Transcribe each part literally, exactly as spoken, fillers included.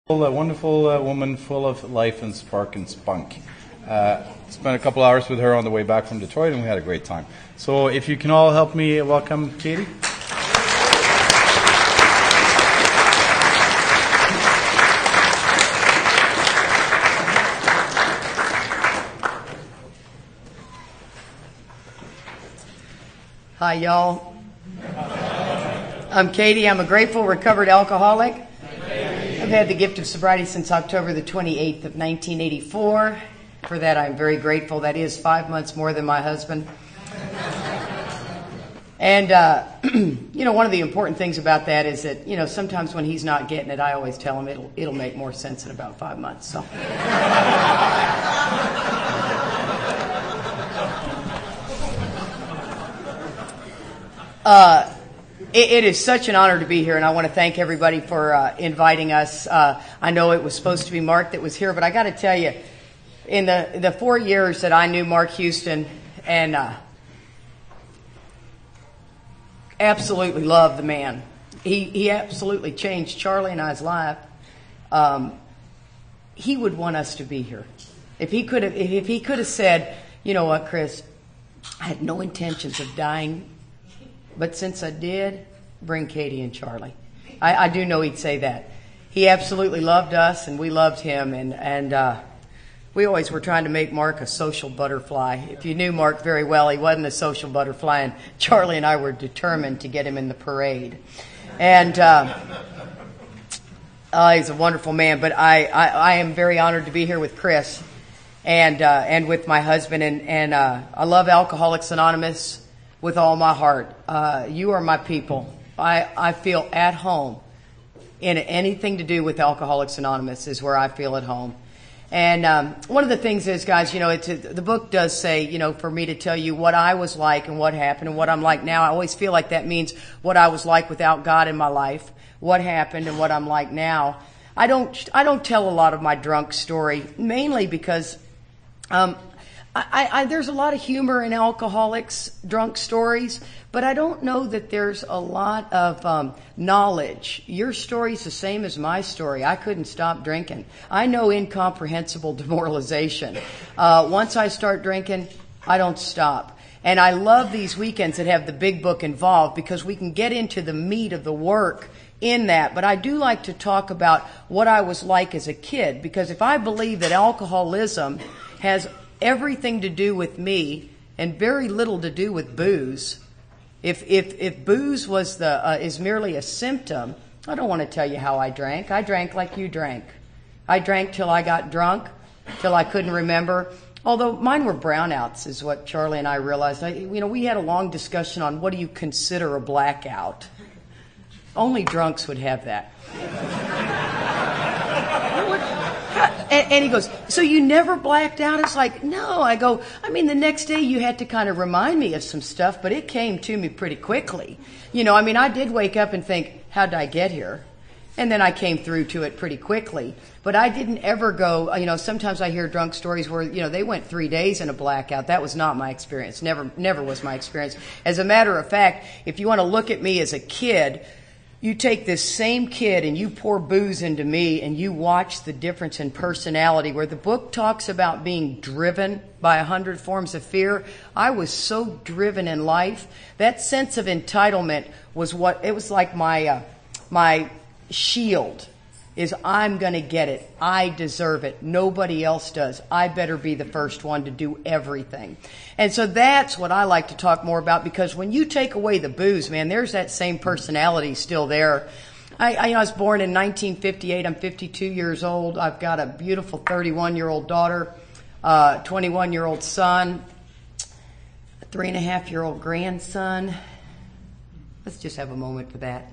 A wonderful uh, woman full of life and spark and spunk. Uh, spent a couple hours with her on the way back from Detroit, and we had a great time. So if you can all help me welcome Katie. Hi, y'all. I'm Katie. I'm a grateful, recovered alcoholic. I've had the gift of sobriety since October the twenty-eighth of nineteen eighty-four. For that, I'm very grateful. That is five months more than my husband. And, uh, you know, one of the important things about that is that, you know, sometimes when he's not getting it, I always tell him it'll, it'll make more sense in about five months. So. uh, It, it is such an honor to be here, and I want to thank everybody for uh, inviting us. Uh, I know it was supposed to be Mark that was here, but I got to tell you, in the the four years that I knew Mark Houston, and uh, absolutely loved the man. He he absolutely changed Charlie and I's life. Um, he would want us to be here. If he could have, if he could have said, you know what, Chris, I had no intentions of dying. But since I did, bring Katie and Charlie. I, I do know he'd say that. He absolutely loved us, and we loved him. And, and uh, we always were trying to make Mark a social butterfly. If you knew Mark very well, he wasn't a social butterfly. And Charlie and I were determined to get him in the parade. And uh, uh, he's a wonderful man. But I, I, I am very honored to be here with Chris and uh, and with my husband. And, and uh, I love Alcoholics Anonymous with all my heart. Uh, you are my people. I, I feel at home in anything to do with Alcoholics Anonymous is where I feel at home. And um, one of the things is, guys, you know, it's, the book does say, you know, for me to tell you what I was like and what happened and what I'm like now. I always feel like that means what I was like without God in my life, what happened and what I'm like now. I don't, I don't tell a lot of my drunk story, mainly because um, I, I, there's a lot of humor in alcoholics' drunk stories, but I don't know that there's a lot of um, knowledge. Your story's the same as my story. I couldn't stop drinking. I know incomprehensible demoralization. Uh, once I start drinking, I don't stop. And I love these weekends that have the big book involved because we can get into the meat of the work in that. But I do like to talk about what I was like as a kid, because if I believe that alcoholism has everything to do with me and very little to do with booze. If if if booze was the uh, is merely a symptom, I don't want to tell you how I drank. I drank like you drank. I drank till I got drunk, till I couldn't remember. Although mine were brownouts, is what Charlie and I realized. I, you know, we had a long discussion on what do you consider a blackout. Only drunks would have that. And, and he goes, so you never blacked out? It's like, no. I go, I mean, the next day you had to kind of remind me of some stuff, but it came to me pretty quickly. You know, I mean, I did wake up and think, how did I get here? And then I came through to it pretty quickly. But I didn't ever go, you know, sometimes I hear drunk stories where, you know, they went three days in a blackout. That was not my experience. Never, never was my experience. As a matter of fact, if you want to look at me as a kid, you take this same kid and you pour booze into me and you watch the difference in personality. Where the book talks about being driven by a hundred forms of fear, I was so driven in life. That sense of entitlement was what, it was like my, uh, my shield is I'm going to get it. I deserve it. Nobody else does. I better be the first one to do everything. And so that's what I like to talk more about, because when you take away the booze, man, there's that same personality still there. I, I, you know, I was born in nineteen fifty-eight. I'm fifty-two years old. I've got a beautiful thirty-one-year-old daughter, uh, twenty-one-year-old son, a three-and-a-half-year-old grandson. Let's just have a moment for that.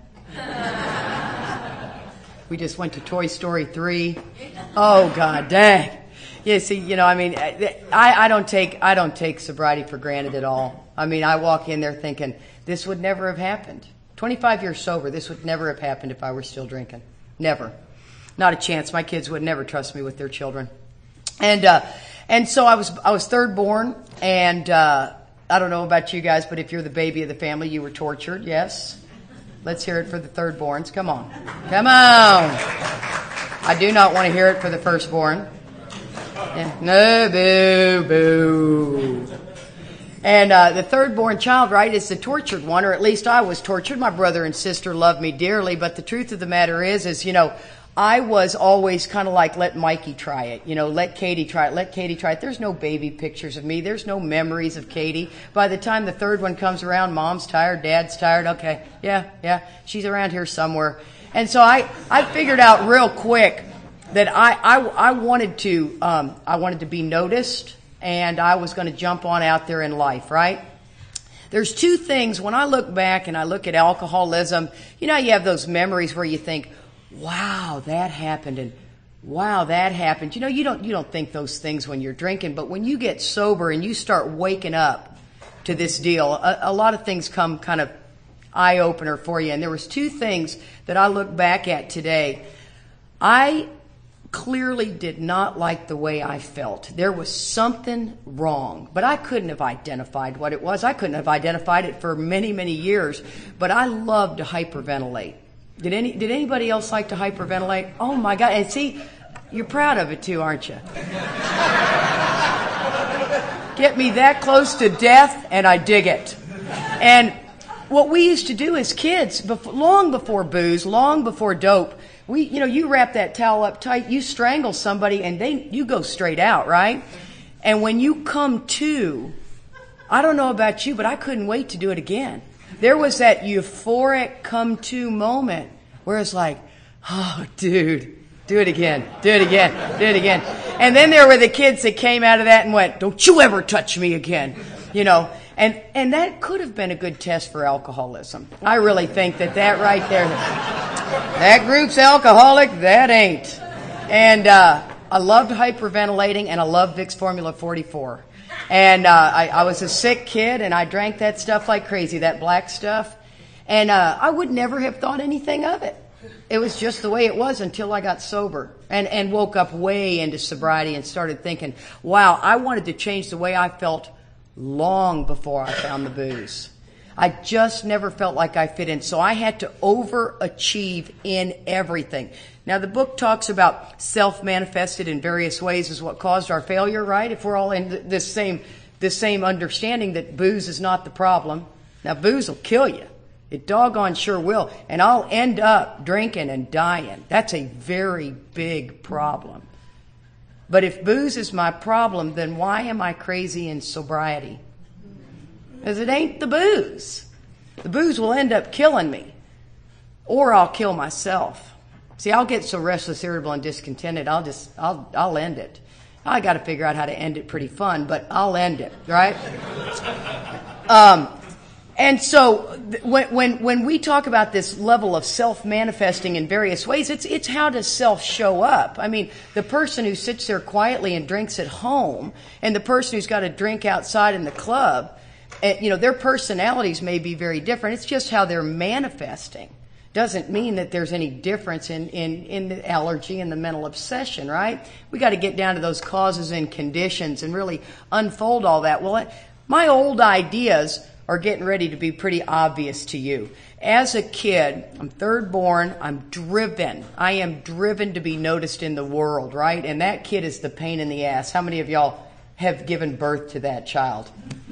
We just went to Toy Story three. Oh, God dang. Yeah, see, you know, I mean, I, I don't take I don't take sobriety for granted at all. I mean, I walk in there thinking, this would never have happened. twenty-five years sober, this would never have happened if I were still drinking. Never. Not a chance. My kids would never trust me with their children. And uh, and so I was I was third born, and uh, I don't know about you guys, but if you're the baby of the family, you were tortured, yes. Let's hear it for the third borns. Come on. Come on. I do not want to hear it for the firstborn. Yeah. No, boo, boo. And uh, the third-born child, right, is the tortured one, or at least I was tortured. My brother and sister loved me dearly, but the truth of the matter is, is, you know, I was always kind of like, let Mikey try it. You know, let Katie try it. Let Katie try it. There's no baby pictures of me. There's no memories of Katie. By the time the third one comes around, mom's tired, dad's tired. Okay, yeah, yeah, she's around here somewhere. And so I, I figured out real quick that I, I, I wanted to, um, I wanted to be noticed, and I was going to jump on out there in life, right? There's two things, when I look back and I look at alcoholism, you know, you have those memories where you think, wow, that happened, and wow, that happened. You know, you don't, you don't think those things when you're drinking, but when you get sober and you start waking up to this deal, a, a lot of things come kind of eye-opener for you. And there was two things that I look back at today. I clearly did not like the way I felt. There was something wrong, but I couldn't have identified what it was. I couldn't have identified it for many, many years, but I loved to hyperventilate. Did any, did anybody else like to hyperventilate? Oh my God. And see, you're proud of it too, aren't you? Get me that close to death and I dig it. And what we used to do as kids, before, long before booze, long before dope, we, you know, you wrap that towel up tight, you strangle somebody, and they, you go straight out, right? And when you come to, I don't know about you, but I couldn't wait to do it again. There was that euphoric come to moment where it's like, oh, dude, do it again, do it again, do it again. And then there were the kids that came out of that and went, don't you ever touch me again, you know. And and that could have been a good test for alcoholism. I really think that that right there, that group's alcoholic, that ain't. And uh, I loved hyperventilating, and I loved Vicks Formula forty-four. And uh, I, I was a sick kid, and I drank that stuff like crazy, that black stuff. And uh, I would never have thought anything of it. It was just the way it was until I got sober and, and woke up way into sobriety and started thinking, wow, I wanted to change the way I felt long before I found the booze. I just never felt like I fit in. So I had to overachieve in everything. Now, the book talks about self-manifested in various ways is what caused our failure, right? If we're all in this same, this same understanding that booze is not the problem. Now, booze will kill you. It doggone sure will. And I'll end up drinking and dying. That's a very big problem. But if booze is my problem, then why am I crazy in sobriety? Because it ain't the booze. The booze will end up killing me. Or I'll kill myself. See, I'll get so restless, irritable, and discontented, I'll just, I'll, I'll end it. I got to figure out how to end it pretty fun, but I'll end it, right? Um, and so th- when, when, when we talk about this level of self-manifesting in various ways, it's, it's how does self show up? I mean, the person who sits there quietly and drinks at home and the person who's got to drink outside in the club, uh, you know, their personalities may be very different. It's just how they're manifesting. Doesn't mean that there's any difference in, in, in the allergy and the mental obsession, right? We got to get down to those causes and conditions and really unfold all that. Well, my old ideas are getting ready to be pretty obvious to you. As a kid, I'm third born, I'm driven. I am driven to be noticed in the world, right? And that kid is the pain in the ass. How many of y'all have given birth to that child?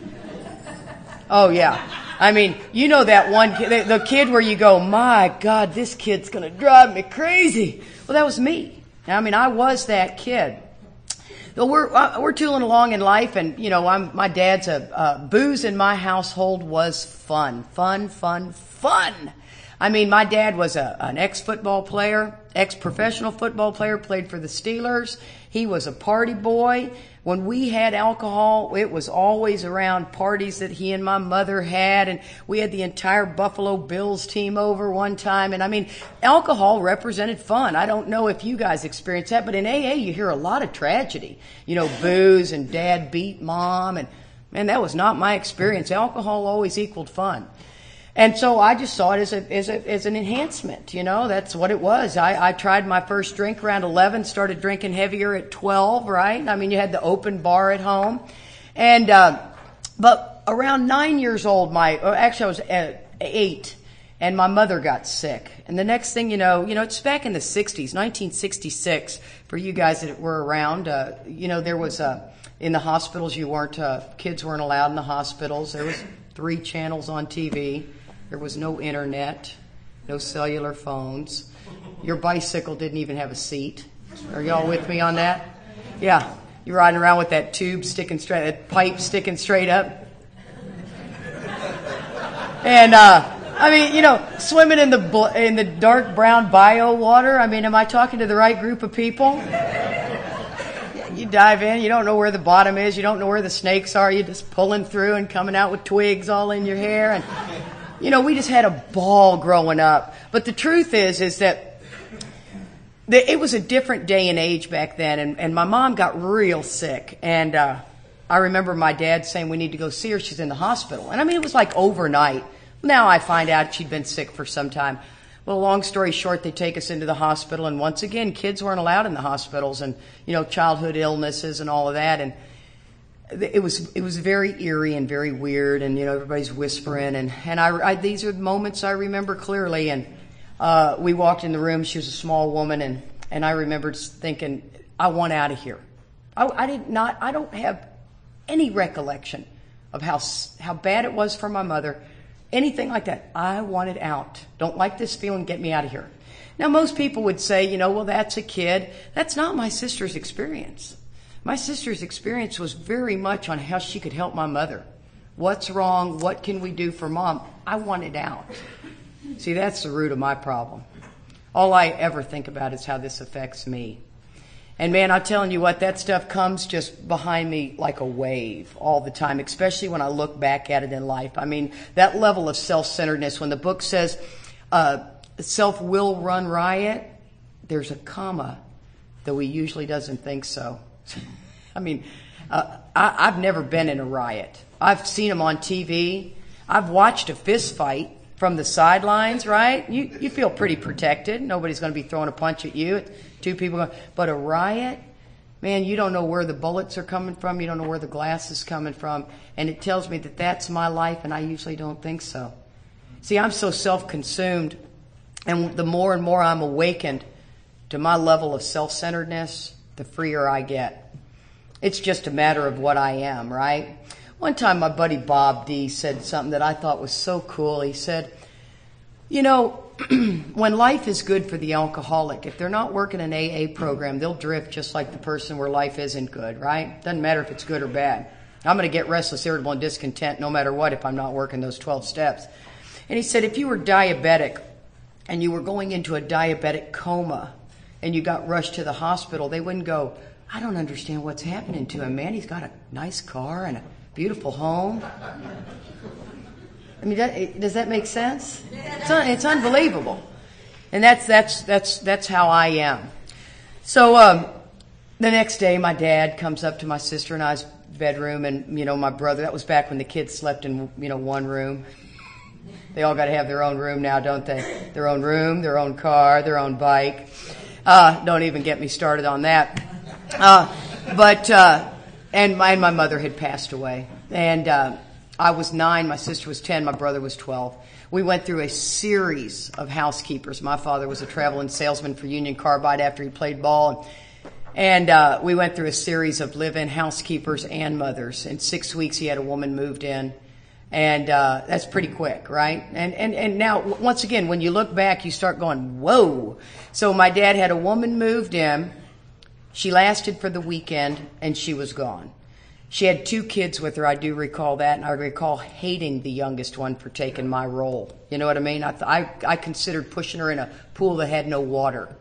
Oh, yeah. I mean, you know that one kid, the kid where you go, my God, this kid's going to drive me crazy. Well, that was me. I mean, I was that kid. So we're uh, we're tooling along in life, and you know, I'm my dad's a uh, booze in my household was fun, fun, fun, fun. I mean, my dad was a an ex-football player, ex-professional football player, played for the Steelers. He was a party boy. When we had alcohol, it was always around parties that he and my mother had, and we had the entire Buffalo Bills team over one time. And I mean, alcohol represented fun. I don't know if you guys experienced that, but in A A you hear a lot of tragedy. You know, booze and dad beat mom, and man, that was not my experience. Alcohol always equaled fun. And so I just saw it as a, as a, as an enhancement, you know, that's what it was. I, I tried my first drink around eleven, started drinking heavier at twelve, right? I mean, you had the open bar at home. And, uh, but around nine years old, my, or actually I was at eight, and my mother got sick. And the next thing you know, you know, it's back in the sixties, nineteen sixty-six, for you guys that were around, uh, you know, there was, uh, in the hospitals, you weren't, uh, kids weren't allowed in the hospitals. There was three channels on T V. There was no internet, no cellular phones. Your bicycle didn't even have a seat. Are y'all with me on that? Yeah. You're riding around with that tube sticking straight, that pipe sticking straight up. And, uh, I mean, you know, swimming in the bl- in the dark brown bio water. I mean, am I talking to the right group of people? You dive in, you don't know where the bottom is, you don't know where the snakes are, you're just pulling through and coming out with twigs all in your hair. And, you know, we just had a ball growing up. But the truth is, is that the, it was a different day and age back then. And, and my mom got real sick. And uh, I remember my dad saying, we need to go see her, she's in the hospital. And I mean, it was like overnight. Now I find out she'd been sick for some time. Well, long story short, they take us into the hospital, and once again, kids weren't allowed in the hospitals, and, you know, childhood illnesses and all of that. And it was it was very eerie and very weird, and, you know, everybody's whispering. And, and I, I these are moments I remember clearly. And uh, we walked in the room. She was a small woman, and, and I remember just thinking, I want out of here. I, I did not. I don't have any recollection of how how bad it was for my mother. Anything like that. I wanted out. Don't like this feeling. Get me out of here. Now, most people would say, you know, well, that's a kid. That's not my sister's experience. My sister's experience was very much on how she could help my mother. What's wrong? What can we do for mom? I wanted out. See, that's the root of my problem. All I ever think about is how this affects me. And man, I'm telling you what, that stuff comes just behind me like a wave all the time, especially when I look back at it in life. I mean, that level of self-centeredness, when the book says uh, self will run riot, there's a comma, though he usually doesn't think so. I mean, uh, I, I've never been in a riot. I've seen them on T V. I've watched a fist fight from the sidelines, right? You you feel pretty protected. Nobody's going to be throwing a punch at you. Two people going, but a riot, man, you don't know where the bullets are coming from. You don't know where the glass is coming from. And it tells me that that's my life, and I usually don't think so. See, I'm so self-consumed, and the more and more I'm awakened to my level of self-centeredness, the freer I get. It's just a matter of what I am, right? One time my buddy Bob D said something that I thought was so cool. He said, you know, when life is good for the alcoholic, if they're not working an A A program, they'll drift just like the person where life isn't good, right? Doesn't matter if it's good or bad. I'm going to get restless, irritable, and discontent no matter what if I'm not working those twelve steps. And he said, if you were diabetic and you were going into a diabetic coma and you got rushed to the hospital, they wouldn't go, I don't understand what's happening to him, man. He's got a nice car and a beautiful home. I mean, that, does that make sense? It's, un, it's unbelievable. And that's that's that's that's how I am. So um, the next day, my dad comes up to my sister and I's bedroom, and, you know, my brother, that was back when the kids slept in, you know, one room. They all got to have their own room now, don't they? Their own room, their own car, their own bike. Uh, don't even get me started on that. Uh, but, uh, and my, and my mother had passed away. And uh, I was nine, my sister was ten, my brother was twelve. We went through a series of housekeepers. My father was a traveling salesman for Union Carbide after he played ball. And uh, we went through a series of live-in housekeepers and mothers. In six weeks, he had a woman moved in. And uh, that's pretty quick, right? And, and and now, once again, when you look back, you start going, whoa. So my dad had a woman moved in. She lasted for the weekend, and she was gone. She had two kids with her. I do recall that, and I recall hating the youngest one for taking my role. You know what I mean? I, th- I, I considered pushing her in a pool that had no water.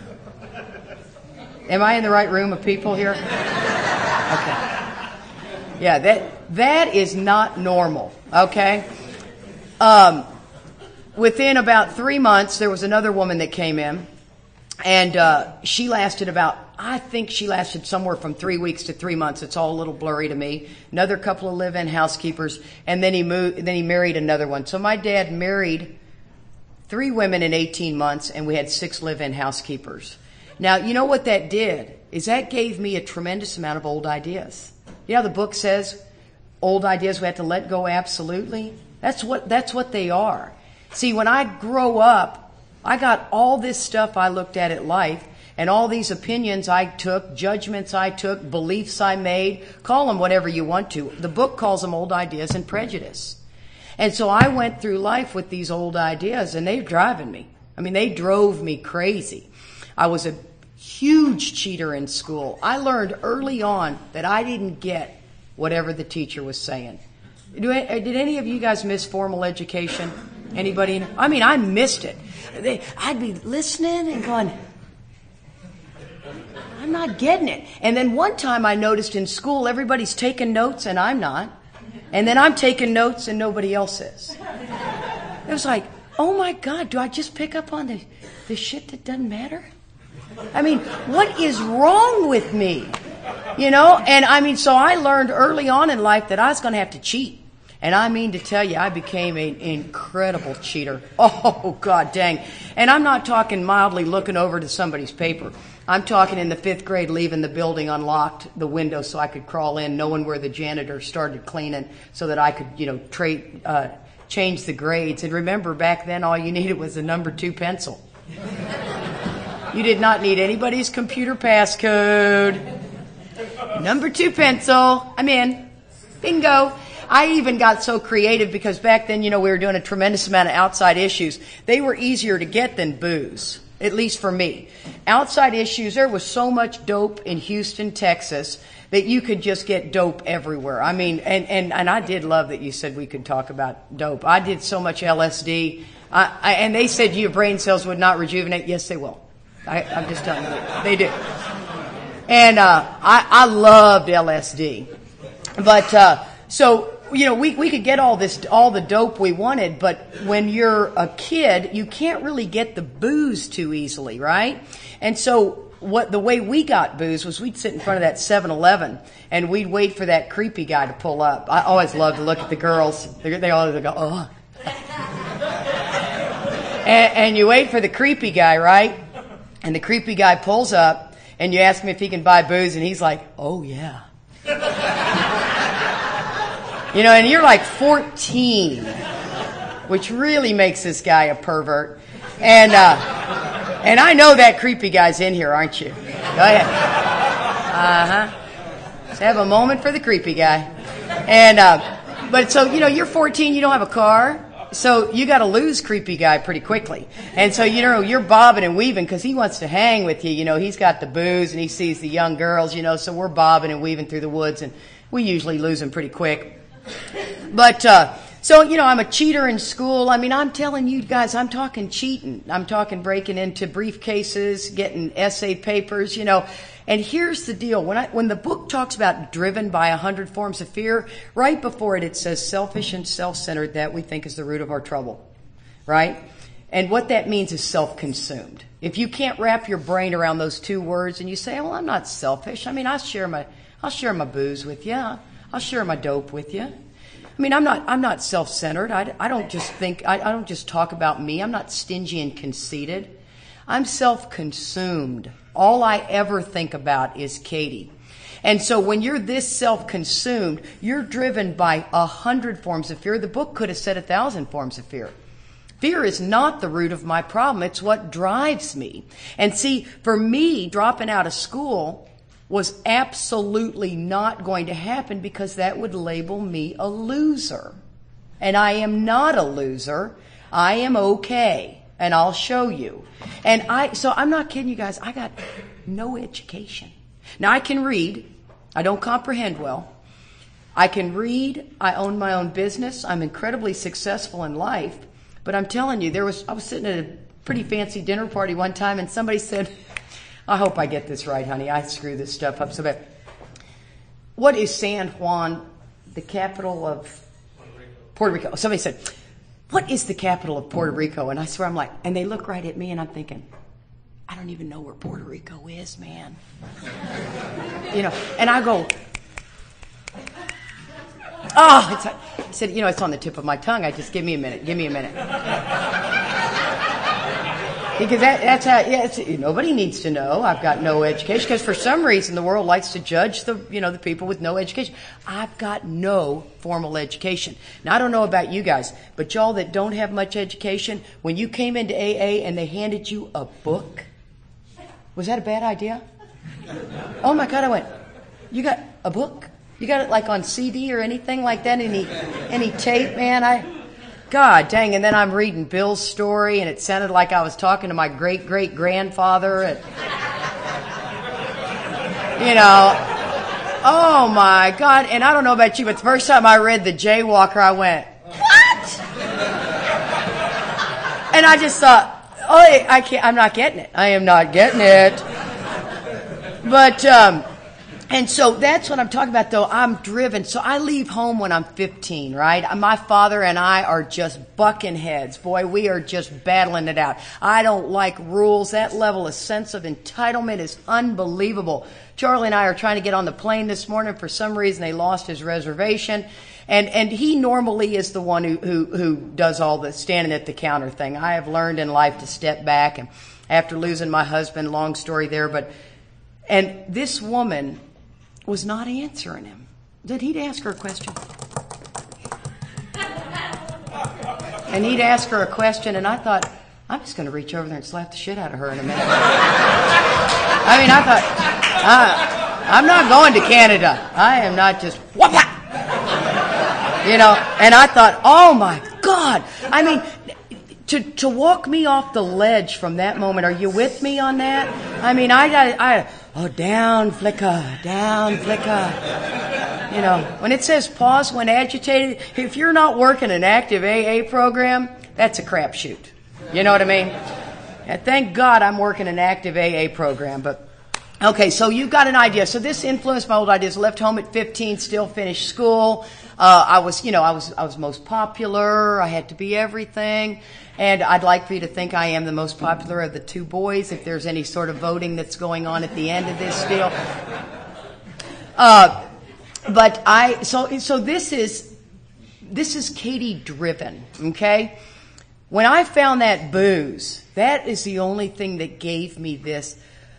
Am I in the right room of people here? Okay. Yeah, that that is not normal, okay? Um, within about three months, there was another woman that came in, and uh, she lasted about, I think she lasted somewhere from three weeks to three months. It's all a little blurry to me. Another couple of live-in housekeepers, and then he moved. Then he married another one. So my dad married three women in eighteen months, and we had six live-in housekeepers. Now, you know what that did? Is that gave me a tremendous amount of old ideas. You know, the book says old ideas we have to let go absolutely. That's what that's what they are. See, when I grow up, I got all this stuff I looked at at life, and all these opinions I took, judgments I took, beliefs I made, call them whatever you want to. The book calls them old ideas and prejudice. And so I went through life with these old ideas, and they're driving me. I mean, they drove me crazy. I was a huge cheater in school. I learned early on that I didn't get whatever the teacher was saying. Do, did any of you guys miss formal education? Anybody? I mean, I missed it. They, I'd be listening and going, I'm not getting it. And then one time I noticed in school, everybody's taking notes and I'm not. And then I'm taking notes and nobody else is. It was like, oh my God, do I just pick up on the, the shit that doesn't matter? I mean, what is wrong with me? You know? And I mean, so I learned early on in life that I was going to have to cheat. And I mean to tell you, I became an incredible cheater. Oh, God dang. And I'm not talking mildly looking over to somebody's paper. I'm talking in the fifth grade, leaving the building unlocked, the window so I could crawl in, knowing where the janitor started cleaning so that I could, you know, trade, uh, change the grades. And remember, back then, all you needed was a number two pencil. You did not need anybody's computer passcode. Number two pencil. I'm in. Bingo. I even got so creative because back then, you know, we were doing a tremendous amount of outside issues. They were easier to get than booze, at least for me. Outside issues, there was so much dope in Houston, Texas, that you could just get dope everywhere. I mean, and, and, and I did love that you said we could talk about dope. I did so much L S D, I, I, and they said your brain cells would not rejuvenate. Yes, they will. I, I'm just telling you, they do. And uh, I, I loved L S D. But uh, so, you know, we, we could get all this, all the dope we wanted, but when you're a kid, you can't really get the booze too easily, right? And so what the way we got booze was we'd sit in front of that seven eleven and we'd wait for that creepy guy to pull up. I always loved to look at the girls. They, they always go, oh. and, and you wait for the creepy guy, right? And the creepy guy pulls up and you ask him if he can buy booze and he's like, oh yeah. You know, and you're like fourteen, which really makes this guy a pervert. And uh, and I know that creepy guy's in here, aren't you? Go ahead. Uh-huh. Let's have a moment for the creepy guy. And uh, but so, you know, you're fourteen, you don't have a car. So you got to lose creepy guy pretty quickly. And so, you know, you're bobbing and weaving because he wants to hang with you. You know, he's got the booze and he sees the young girls, you know, so we're bobbing and weaving through the woods and we usually lose him pretty quick. But, uh, so, you know, I'm a cheater in school. I mean, I'm telling you guys, I'm talking cheating. I'm talking breaking into briefcases, getting essay papers, you know. And here's the deal. When I, when the book talks about driven by a hundred forms of fear, right before it, it says selfish and self-centered, that we think is the root of our trouble, right? And what that means is self-consumed. If you can't wrap your brain around those two words and you say, well, I'm not selfish. I mean, I'll share my, I'll share my booze with you. I'll share my dope with you. I mean, I'm not, I'm not self-centered. I, I don't just think, I, I don't just talk about me. I'm not stingy and conceited. I'm self-consumed. All I ever think about is Katie. And so when you're this self-consumed, you're driven by a hundred forms of fear. The book could have said a thousand forms of fear. Fear is not the root of my problem. It's what drives me. And see, for me, dropping out of school was absolutely not going to happen because that would label me a loser. And I am not a loser. I am okay. And I'll show you. And I, so I'm not kidding you guys. I got no education. Now I can read. I don't comprehend well. I can read. I own my own business. I'm incredibly successful in life. But I'm telling you, there was, I was sitting at a pretty fancy dinner party one time and somebody said, I hope I get this right, honey. I screw this stuff up so bad. What is San Juan, the capital of Puerto Rico? Puerto Rico. Somebody said, what is the capital of Puerto Rico? And I swear I'm like, and they look right at me and I'm thinking, I don't even know where Puerto Rico is, man. You know, and I go, oh, it's, I said, you know, it's on the tip of my tongue. I just, give me a minute, give me a minute. Because that, that's how, yeah, it's, nobody needs to know I've got no education. Because for some reason the world likes to judge the, you know, the people with no education. I've got no formal education. Now I don't know about you guys, but y'all that don't have much education, when you came into A A and they handed you a book, was that a bad idea? Oh my God, I went, you got a book? You got it like on C D or anything like that? Any, any tape, man? I... God dang, and then I'm reading Bill's story, and it sounded like I was talking to my great-great-grandfather. And, you know, oh, my God. And I don't know about you, but the first time I read The Jaywalker, I went, what? And I just thought, oh, I can't, I'm not getting it. I am not getting it. But... um And so that's what I'm talking about, though. I'm driven. So I leave home when I'm fifteen, right? My father and I are just bucking heads. Boy, we are just battling it out. I don't like rules. That level of sense of entitlement is unbelievable. Charlie and I are trying to get on the plane this morning. For some reason, they lost his reservation. And and he normally is the one who, who, who does all the standing at the counter thing. I have learned in life to step back. And after losing my husband, long story there, but... And this woman... was not answering him. Then he'd ask her a question. And he'd ask her a question, and I thought, I'm just going to reach over there and slap the shit out of her in a minute. I mean, I thought, uh, I'm not going to Canada. I am not just, whap, whap. You know, and I thought, oh my God. I mean, to to walk me off the ledge from that moment, are you with me on that? I mean, I got, I, oh, down, flicker, down, flicker. You know, when it says pause when agitated, if you're not working an active A A program, that's a crapshoot. You know what I mean? And thank God I'm working an active A A program. But okay, so you've got an idea. So this influenced my old ideas. Left home at fifteen, still finished school. Uh, I was, you know, I was, I was most popular. I had to be everything. And I'd like for you to think I am the most popular of the two boys, if there's any sort of voting that's going on at the end of this deal. Uh, but I, so, so this is, this is Katie driven, okay? When I found that booze, that is the only thing that gave me this,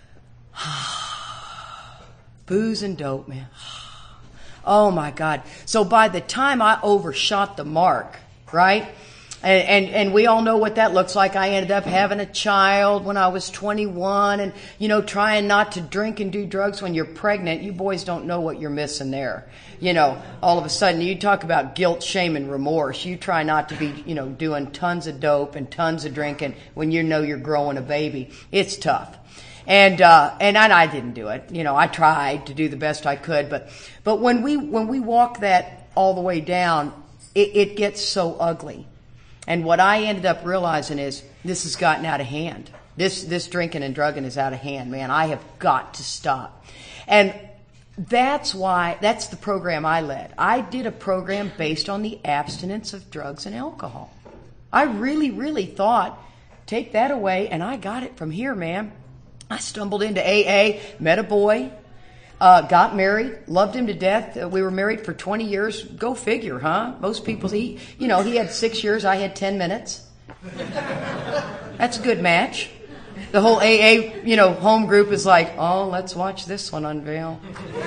booze and dope, man. Oh my God. So by the time I overshot the mark, right? And, and, and we all know what that looks like. I ended up having a child when I was twenty-one and, you know, trying not to drink and do drugs when you're pregnant. You boys don't know what you're missing there. You know, all of a sudden you talk about guilt, shame, and remorse. You try not to be, you know, doing tons of dope and tons of drinking when you know you're growing a baby. It's tough. And, uh, and I, I didn't do it. You know, I tried to do the best I could, but, but when we, when we walk that all the way down, it, it gets so ugly. And what I ended up realizing is this has gotten out of hand. This, this drinking and drugging is out of hand, man. I have got to stop. And that's why, that's the program I led. I did a program based on the abstinence of drugs and alcohol. I really, really thought, take that away, and I got it from here, man. I stumbled into A A, met a boy, uh, got married, loved him to death. Uh, we were married for twenty years. Go figure, huh? Most people, he, you know, he had six years, I had ten minutes. That's a good match. The whole A A, you know, home group is like, oh, let's watch this one unveil.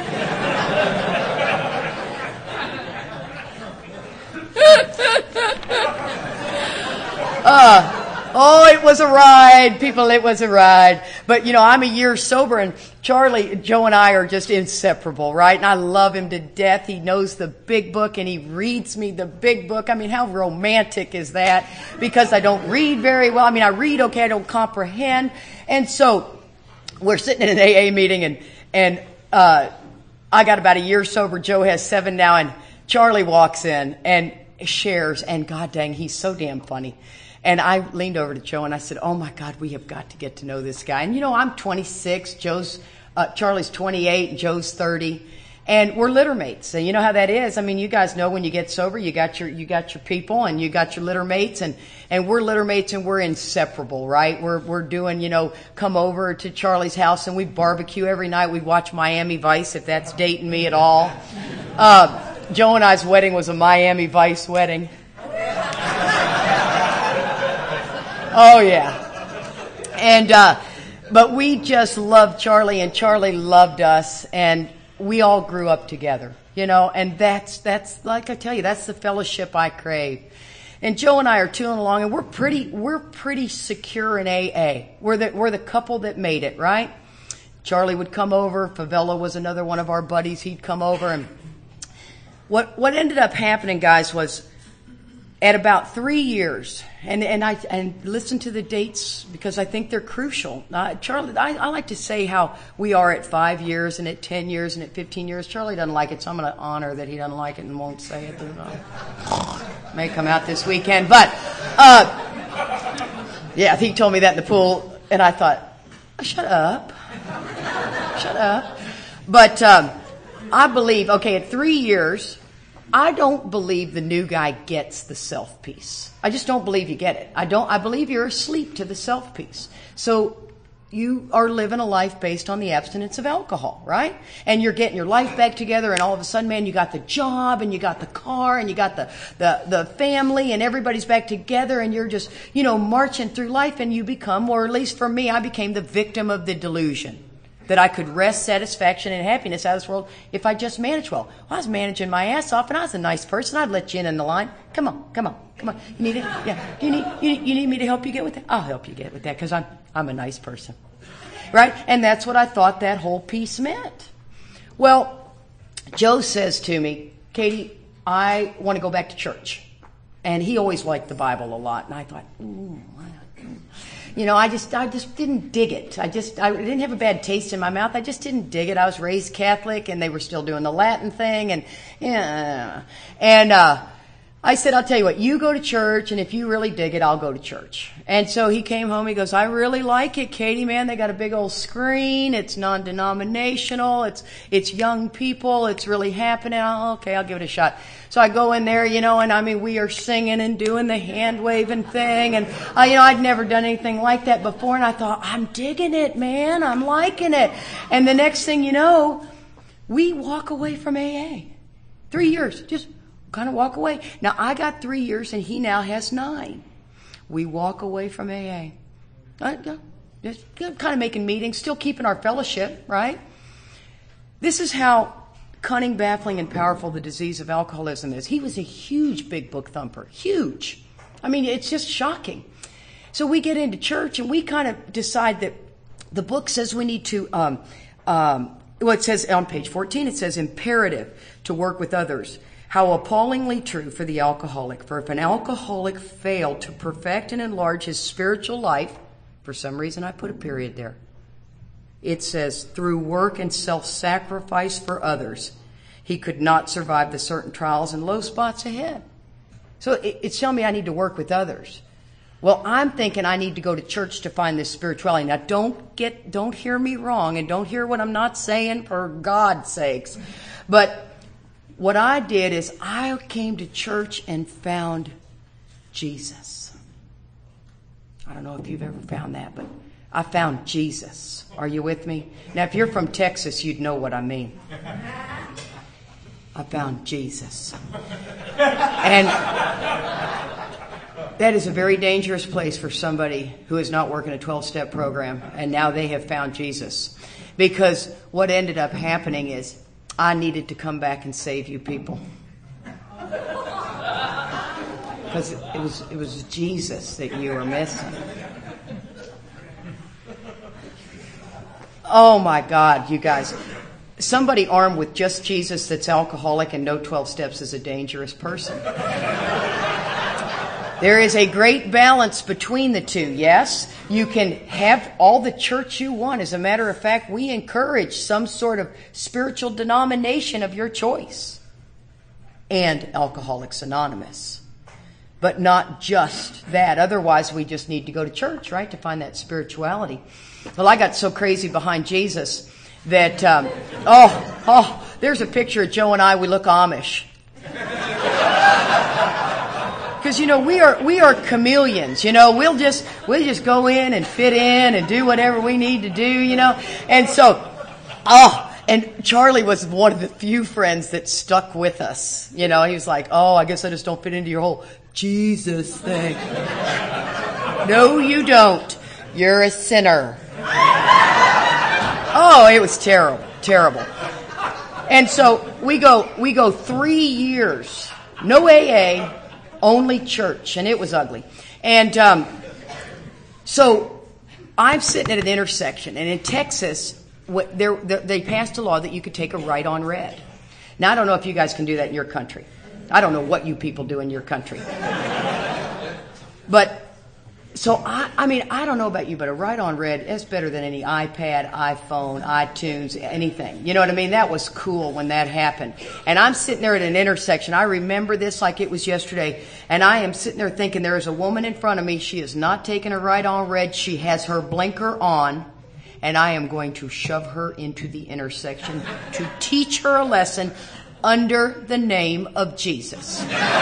uh, Oh, it was a ride, people, it was a ride. But, you know, I'm a year sober, and Charlie, Joe and I are just inseparable, right? And I love him to death. He knows the big book, and he reads me the big book. I mean, how romantic is that? Because I don't read very well. I mean, I read okay, I don't comprehend. And so we're sitting in an A A meeting, and, and uh, I got about a year sober. Joe has seven now, and Charlie walks in and shares, and God dang, he's so damn funny. And I leaned over to Joe and I said, oh my God, we have got to get to know this guy. And you know, I'm twenty-six, Joe's, uh, Charlie's twenty-eight, and Joe's thirty. And we're litter mates. And you know how that is. I mean, you guys know when you get sober, you got your, you got your people and you got your litter mates, and, and we're litter mates and we're inseparable, right? We're, we're doing, you know, come over to Charlie's house and we barbecue every night. We watch Miami Vice, if that's dating me at all. Uh, Joe and I's wedding was a Miami Vice wedding. Oh, yeah. And, uh, but we just loved Charlie, and Charlie loved us, and we all grew up together, you know, and that's, that's, like I tell you, that's the fellowship I crave. And Joe and I are tooling along, and we're pretty, we're pretty secure in A A. We're the, we're the couple that made it, right? Charlie would come over. Favela was another one of our buddies. He'd come over, and what, what ended up happening, guys, was at about three years, and, and I, and listen to the dates because I think they're crucial. Uh, Charlie, I, I like to say how we are at five years and at ten years and at fifteen years. Charlie doesn't like it, so I'm going to honor that he doesn't like it and won't say it. May come out this weekend, but uh, yeah, he told me that in the pool, and I thought, shut up, shut up. But um, I believe, okay, at three years, I don't believe the new guy gets the self piece. I just don't believe you get it. I don't. I believe you're asleep to the self piece. So you are living a life based on the abstinence of alcohol, right? And you're getting your life back together, and all of a sudden, man, you got the job, and you got the car, and you got the, the, the family, and everybody's back together, and you're just, you know, marching through life, and you become, or at least for me, I became the victim of the delusion that I could wrest satisfaction and happiness out of this world if I just managed well. well. I was managing my ass off, and I was a nice person. I'd let you in in the line. Come on, come on, come on. You need it? Yeah. Do you need, you need, you need me to help you get with that? I'll help you get with that because I'm, I'm a nice person. Right? And that's what I thought that whole piece meant. Well, Joe says to me, Katie, I want to go back to church. And he always liked the Bible a lot. And I thought, ooh, you know, I just, I just didn't dig it. I just, I didn't have a bad taste in my mouth. I just didn't dig it. I was raised Catholic, and they were still doing the Latin thing, and yeah. And uh, I said, I'll tell you what, you go to church, and if you really dig it, I'll go to church. And so he came home. He goes, I really like it, Katie, man. They got a big old screen. It's non-denominational. It's, it's young people. It's really happening. Oh, okay, I'll give it a shot. So I go in there, you know, and I mean, we are singing and doing the hand waving thing. And, I, you know, I'd never done anything like that before. And I thought, I'm digging it, man. I'm liking it. And the next thing you know, we walk away from A A. Three years. Just kind of walk away. Now, I got three years and he now has nine. We walk away from A A. I, just kind of making meetings, still keeping our fellowship, right? This is how cunning, baffling, and powerful the disease of alcoholism is. He was a huge big book thumper. Huge. I mean, it's just shocking. So we get into church and we kind of decide that the book says we need to, um, um, well, it says on page fourteen, it says imperative to work with others. How appallingly true for the alcoholic. For if an alcoholic failed to perfect and enlarge his spiritual life, for some reason I put a period there. It says, through work and self-sacrifice for others, he could not survive the certain trials and low spots ahead. So it, it's telling me I need to work with others. Well, I'm thinking I need to go to church to find this spirituality. Now, don't get, don't hear me wrong, and don't hear what I'm not saying for God's sakes. But what I did is I came to church and found Jesus. I don't know if you've ever found that, but I found Jesus. Are you with me? Now, if you're from Texas, you'd know what I mean. I found Jesus. And that is a very dangerous place for somebody who is not working a twelve-step program, and now they have found Jesus. Because what ended up happening is I needed to come back and save you people. Because it was, it was Jesus that you were missing. Oh my God, you guys. Somebody armed with just Jesus that's alcoholic and no twelve steps is a dangerous person. There is a great balance between the two, yes? You can have all the church you want. As a matter of fact, we encourage some sort of spiritual denomination of your choice. And Alcoholics Anonymous. But not just that. Otherwise, we just need to go to church, right, to find that spirituality. Well, I got so crazy behind Jesus that, um, oh, oh, there's a picture of Joe and I. We look Amish. Because, you know, we are we are chameleons, you know. We'll just we'll just go in and fit in and do whatever we need to do, you know. And so, oh, and Charlie was one of the few friends that stuck with us. You know, he was like, oh, I guess I just don't fit into your whole Jesus thing. No, you don't. You're a sinner. Oh, it was terrible, terrible. And so we go, we go three years, no A A, only church, and it was ugly. And um, so I'm sitting at an intersection, and in Texas, what, they passed a law that you could take a right on red. Now, I don't know if you guys can do that in your country. I don't know what you people do in your country. But, so, I, I mean, I don't know about you, but a right on red is better than any iPad, iPhone, iTunes, anything. You know what I mean? That was cool when that happened. And I'm sitting there at an intersection. I remember this like it was yesterday. And I am sitting there thinking there is a woman in front of me. She is not taking a right on red. She has her blinker on. And I am going to shove her into the intersection to teach her a lesson under the name of Jesus.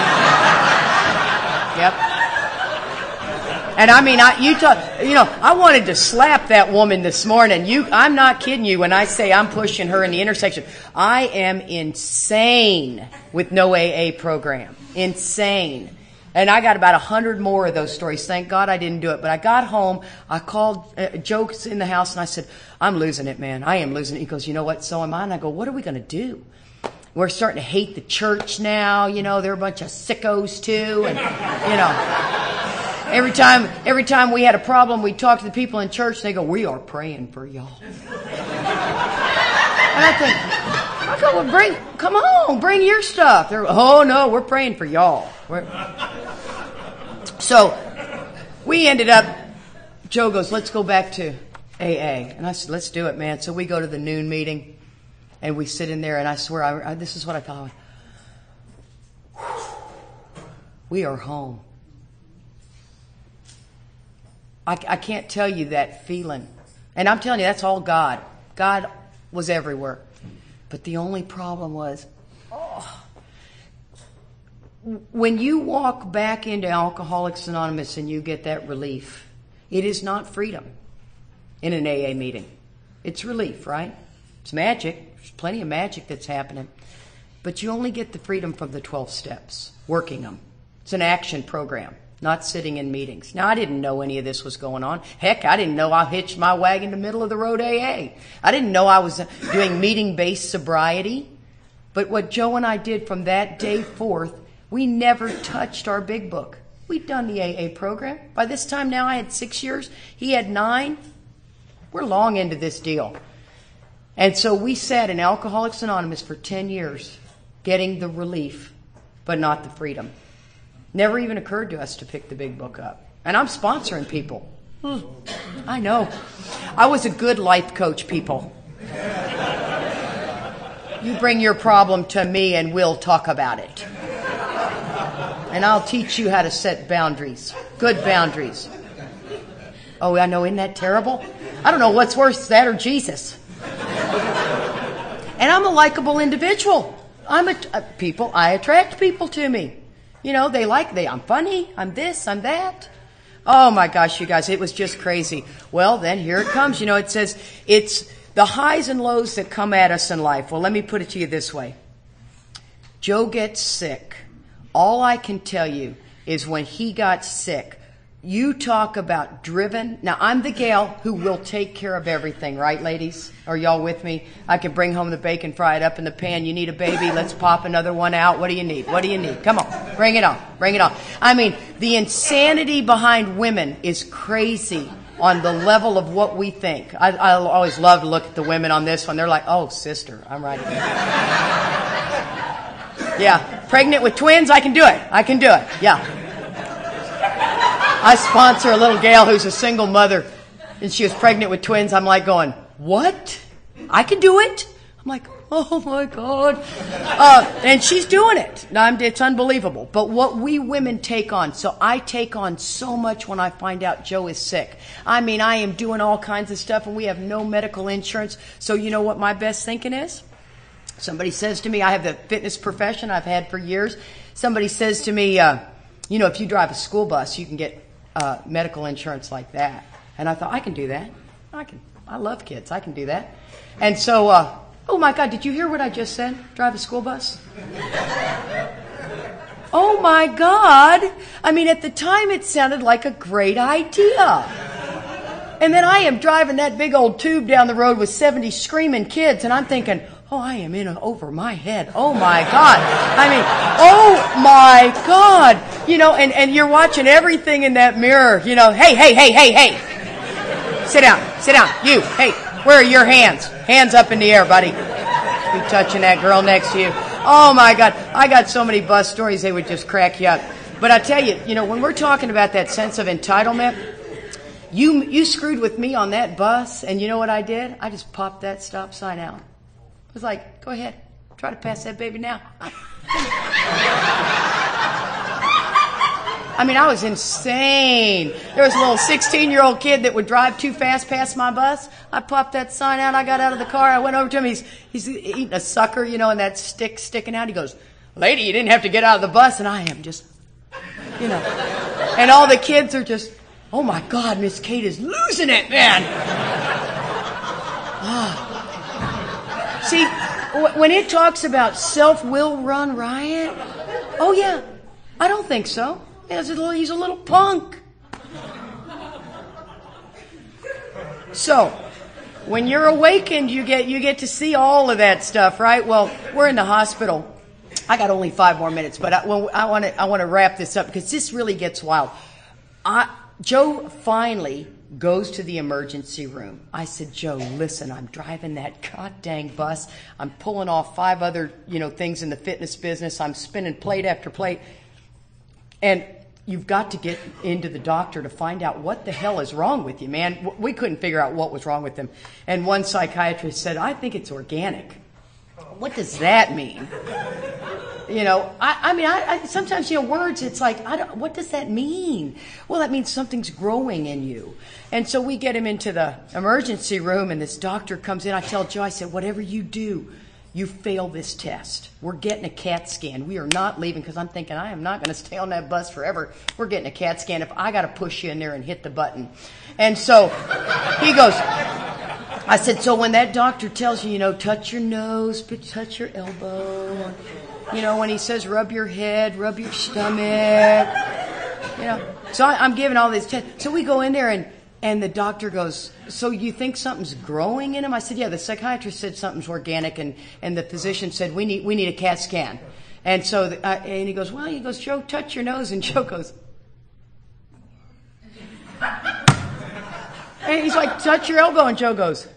Yep. And I mean, I, you talk, you know, I wanted to slap that woman this morning. You, I'm not kidding you when I say I'm pushing her in the intersection. I am insane with no A A program. Insane. And I got about a hundred more of those stories. Thank God I didn't do it. But I got home, I called uh, Joe's in the house, and I said, I'm losing it, man. I am losing it. He goes, you know what? So am I. And I go, what are we going to do? We're starting to hate the church now. You know, they're a bunch of sickos too. And, you know, every time, every time we had a problem, we talked to the people in church. They go, we are praying for y'all. And I think, I go, well, bring, come on, bring your stuff. They're, oh no, we're praying for y'all. We're, so we ended up, Joe goes, let's go back to A A. And I said, let's do it, man. So we go to the noon meeting. And we sit in there, and I swear, I, I, this is what I thought. We are home. I, I can't tell you that feeling. And I'm telling you, that's all God. God was everywhere. But the only problem was, oh, when you walk back into Alcoholics Anonymous and you get that relief, it is not freedom in an A A meeting. It's relief, right? It's magic. There's plenty of magic that's happening. But you only get the freedom from the twelve steps, working them. It's an action program, not sitting in meetings. Now, I didn't know any of this was going on. Heck, I didn't know I hitched my wagon to middle of the road A A. I didn't know I was doing meeting-based sobriety. But what Joe and I did from that day forth, we never touched our big book. We'd done the A A program. By this time now, I had six years. He had nine. We're long into this deal. And so we sat in Alcoholics Anonymous for ten years, getting the relief, but not the freedom. Never even occurred to us to pick the big book up. And I'm sponsoring people. Hmm. I know. I was a good life coach, people. You bring your problem to me and we'll talk about it. And I'll teach you how to set boundaries. Good boundaries. Oh, I know, isn't that terrible? I don't know what's worse, that or Jesus. And I'm a likable individual. I'm a, a people. I attract people to me. You know, they like they. I'm funny. I'm this. I'm that. Oh my gosh, you guys, it was just crazy. Well, then here it comes. You know, it says it's the highs and lows that come at us in life. Well, let me put it to you this way. Joe gets sick. All I can tell you is when he got sick, you talk about driven. Now, I'm the gal who will take care of everything, right, ladies? Are y'all with me? I can bring home the bacon, fry it up in the pan. You need a baby? Let's pop another one out. What do you need? What do you need? Come on. Bring it on. Bring it on. I mean, the insanity behind women is crazy on the level of what we think. I, I always love to look at the women on this one. They're like, oh, sister, I'm right again. Yeah. Pregnant with twins? I can do it. I can do it. Yeah. I sponsor a little gal who's a single mother, and she was pregnant with twins. I'm like going, what? I can do it? I'm like, oh my God. Uh, and she's doing it. I'm, it's unbelievable. But what we women take on, so I take on so much when I find out Joe is sick. I mean, I am doing all kinds of stuff, and we have no medical insurance. So you know what my best thinking is? Somebody says to me, I have the fitness profession I've had for years. Somebody says to me, uh, you know, if you drive a school bus, you can get Uh, medical insurance like that. And I thought, I can do that. I can. I love kids. I can do that. And so, uh, oh my God, did you hear what I just said? Drive a school bus? Oh my God. I mean, at the time it sounded like a great idea. And then I am driving that big old tube down the road with seventy screaming kids, and I'm thinking, oh, I am in a, over my head. Oh, my God. I mean, oh, my God. You know, and, and you're watching everything in that mirror. You know, hey, hey, hey, hey, hey. Sit down. Sit down. You. Hey, where are your hands? Hands up in the air, buddy. Be touching that girl next to you. Oh, my God. I got so many bus stories, they would just crack you up. But I tell you, you know, when we're talking about that sense of entitlement, you you screwed with me on that bus, and you know what I did? I just popped that stop sign out. I was like, go ahead, try to pass that baby now. I mean, I was insane. There was a little sixteen-year-old kid that would drive too fast past my bus. I popped that sign out. I got out of the car. I went over to him. He's he's eating a sucker, you know, and that stick sticking out. He goes, lady, you didn't have to get out of the bus. And I am just, you know. And all the kids are just, oh, my God, Miss Kate is losing it, man. Oh. See, when it talks about self-will run riot, oh, yeah, I don't think so. He's a little, he's a little punk. So, when you're awakened, you get you get to see all of that stuff, right? Well, we're in the hospital. I got only five more minutes, but I, well, I want to I want to wrap this up because this really gets wild. I, Joe finally goes to the emergency room. I said, Joe, listen, I'm driving that god dang bus. I'm pulling off five other, you know, things in the fitness business. I'm spinning plate after plate. And you've got to get into the doctor to find out what the hell is wrong with you, man. We couldn't figure out what was wrong with him. And one psychiatrist said, I think it's organic. What does that mean? You know, I, I mean, I, I sometimes, you know, words, it's like, I don't, what does that mean? Well, that means something's growing in you. And so we get him into the emergency room, and this doctor comes in. I tell Joe, I said, whatever you do, you fail this test. We're getting a CAT scan. We are not leaving because I'm thinking I am not going to stay on that bus forever. We're getting a CAT scan if I got to push you in there and hit the button. And so he goes, I said, so when that doctor tells you, you know, touch your nose, touch your elbow, you know, when he says rub your head, rub your stomach, you know. So I, I'm giving all these tests. So we go in there, and, and the doctor goes, so you think something's growing in him? I said, yeah, the psychiatrist said something's organic, and, and the physician said, we need we need a CAT scan. And so, the, uh, and he goes, well, he goes, Joe, touch your nose. And Joe goes, and he's like, touch your elbow. And Joe goes,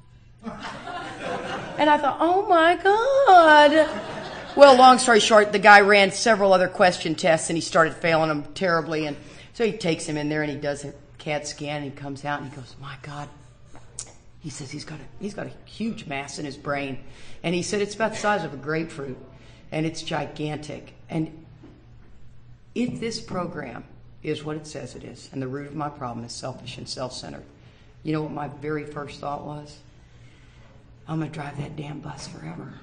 and I thought, oh my God. Well, long story short, the guy ran several other question tests, and he started failing them terribly. And so he takes him in there, and he does a CAT scan, and he comes out, and he goes, my God. He says he's got a he's got a huge mass in his brain. And he said it's about the size of a grapefruit, and it's gigantic. And if this program is what it says it is, and the root of my problem is selfish and self-centered, you know what my very first thought was? I'm going to drive that damn bus forever.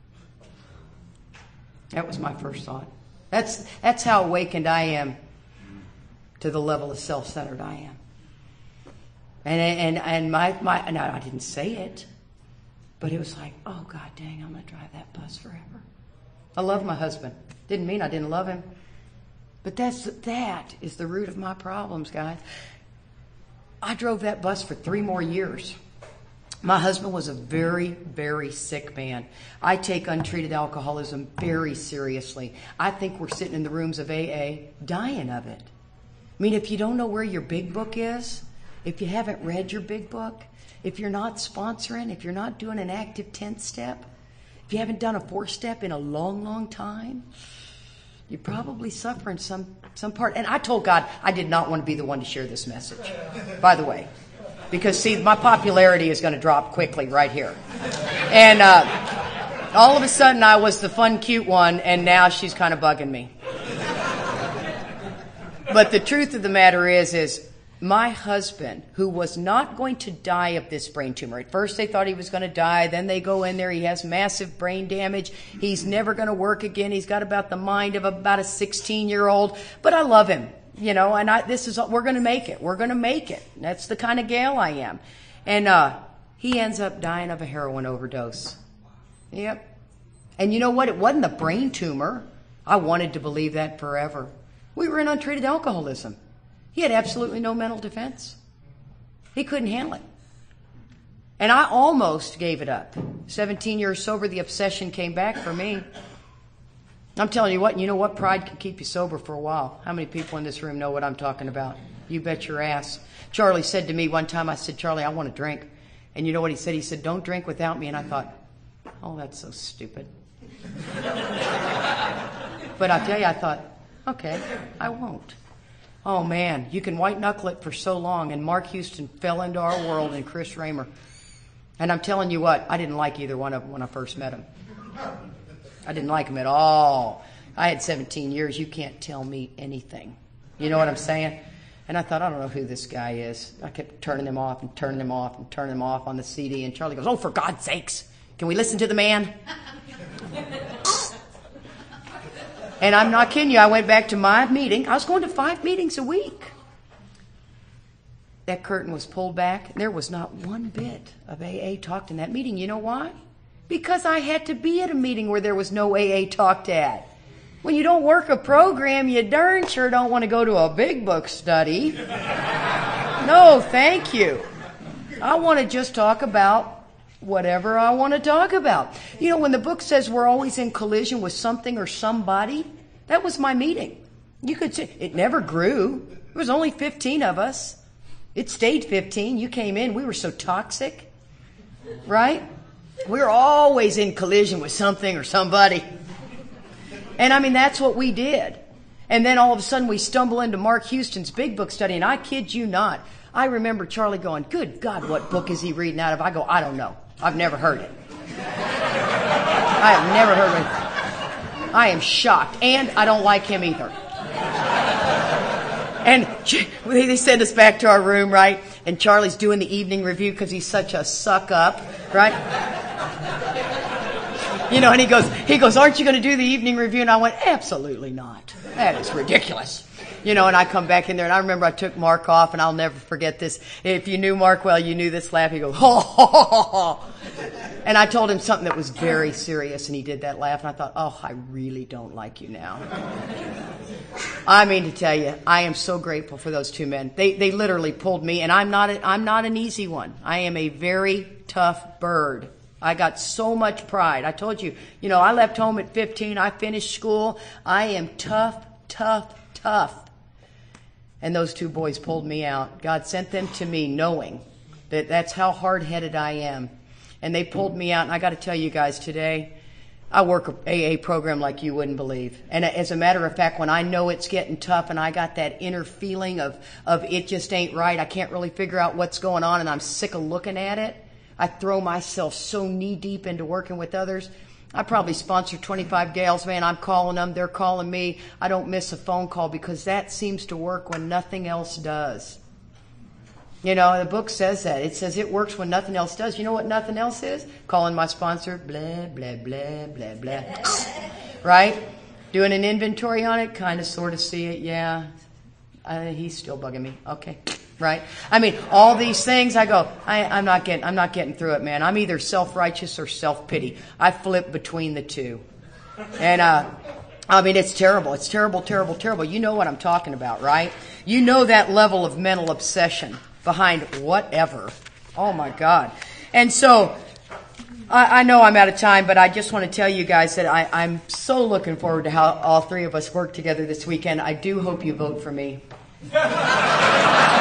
That was my first thought. That's that's how awakened I am to the level of self-centered I am. And and and my my no, I didn't say it, but it was like, oh God dang, I'm gonna drive that bus forever. I love my husband. Didn't mean I didn't love him, but that's that is the root of my problems, guys. I drove that bus for three more years. My husband was a very, very sick man. I take untreated alcoholism very seriously. I think we're sitting in the rooms of A A dying of it. I mean, if you don't know where your big book is, if you haven't read your big book, if you're not sponsoring, if you're not doing an active tenth step, if you haven't done a four step in a long, long time, you're probably suffering some, some part. And I told God I did not want to be the one to share this message, by the way. Because, see, my popularity is going to drop quickly right here. And uh, all of a sudden, I was the fun, cute one, and now she's kind of bugging me. But the truth of the matter is, is my husband, who was not going to die of this brain tumor. At first, they thought he was going to die. Then they go in there. He has massive brain damage. He's never going to work again. He's got about the mind of about a sixteen-year-old. But I love him. You know, and I, this is, we're going to make it. We're going to make it. That's the kind of gal I am. And uh, he ends up dying of a heroin overdose. Yep. And you know what? It wasn't a brain tumor. I wanted to believe that forever. We were in untreated alcoholism. He had absolutely no mental defense. He couldn't handle it. And I almost gave it up. seventeen years sober, the obsession came back for me. I'm telling you what, you know what? Pride can keep you sober for a while. How many people in this room know what I'm talking about? You bet your ass. Charlie said to me one time, I said, Charlie, I want to drink. And you know what he said? He said, don't drink without me. And I thought, oh, that's so stupid. But I tell you, I thought, okay, I won't. Oh, man, you can white-knuckle it for so long. And Mark Houston fell into our world, and Chris Raymer. And I'm telling you what, I didn't like either one of them when I first met them. I didn't like them at all. I had seventeen years. You can't tell me anything. You know what I'm saying? And I thought, I don't know who this guy is. I kept turning him off and turning him off and turning him off on the C D. And Charlie goes, oh, for God's sakes, can we listen to the man? And I'm not kidding you. I went back to my meeting. I was going to five meetings a week. That curtain was pulled back. There was not one bit of A A talked in that meeting. You know why? Because I had to be at a meeting where there was no A A talked at. When you don't work a program, you darn sure don't want to go to a big book study. No, thank you. I want to just talk about whatever I want to talk about. You know, when the book says we're always in collision with something or somebody, that was my meeting. You could say it never grew. There was only fifteen of us. It stayed fifteen. You came in. We were so toxic, right? We were always in collision with something or somebody. And I mean, that's what we did. And then all of a sudden we stumble into Mark Houston's big book study. And I kid you not, I remember Charlie going, good God, what book is he reading out of? I go, I don't know. I've never heard it. I have never heard it. I am shocked. And I don't like him either. And they send us back to our room, right? And Charlie's doing the evening review because he's such a suck up, right? You know, and he goes, he goes, aren't you going to do the evening review? And I went, absolutely not. That is ridiculous. You know, and I come back in there, and I remember I took Mark off, and I'll never forget this. If you knew Mark well, you knew this laugh. He goes, ho, ho, ho, ho. And I told him something that was very serious, and he did that laugh, and I thought, oh, I really don't like you now. I mean to tell you, I am so grateful for those two men. They they literally pulled me, and I'm not a, I'm not an easy one. I am a very tough bird. I got so much pride. I told you, you know, I left home at fifteen. I finished school. I am tough, tough, tough. And those two boys pulled me out. God sent them to me knowing that that's how hard-headed I am. And they pulled me out. And I got to tell you guys today, I work a A A program like you wouldn't believe. And as a matter of fact, when I know it's getting tough and I got that inner feeling of, of it just ain't right, I can't really figure out what's going on and I'm sick of looking at it, I throw myself so knee-deep into working with others. I probably sponsor twenty-five gals, man. I'm calling them. They're calling me. I don't miss a phone call because that seems to work when nothing else does. You know, the book says that. It says it works when nothing else does. You know what nothing else is? Calling my sponsor, blah, blah, blah, blah, blah. Right? Doing an inventory on it, kind of, sort of see it. Yeah. Uh, he's still bugging me. Okay. Right? I mean, all these things, I go, I, I'm not getting, I'm not getting through it, man. I'm either self-righteous or self-pity. I flip between the two. And, uh, I mean, it's terrible. It's terrible, terrible, terrible. You know what I'm talking about, right? You know that level of mental obsession behind whatever. Oh, my God. And so, I, I know I'm out of time, but I just want to tell you guys that I, I'm so looking forward to how all three of us work together this weekend. I do hope you vote for me.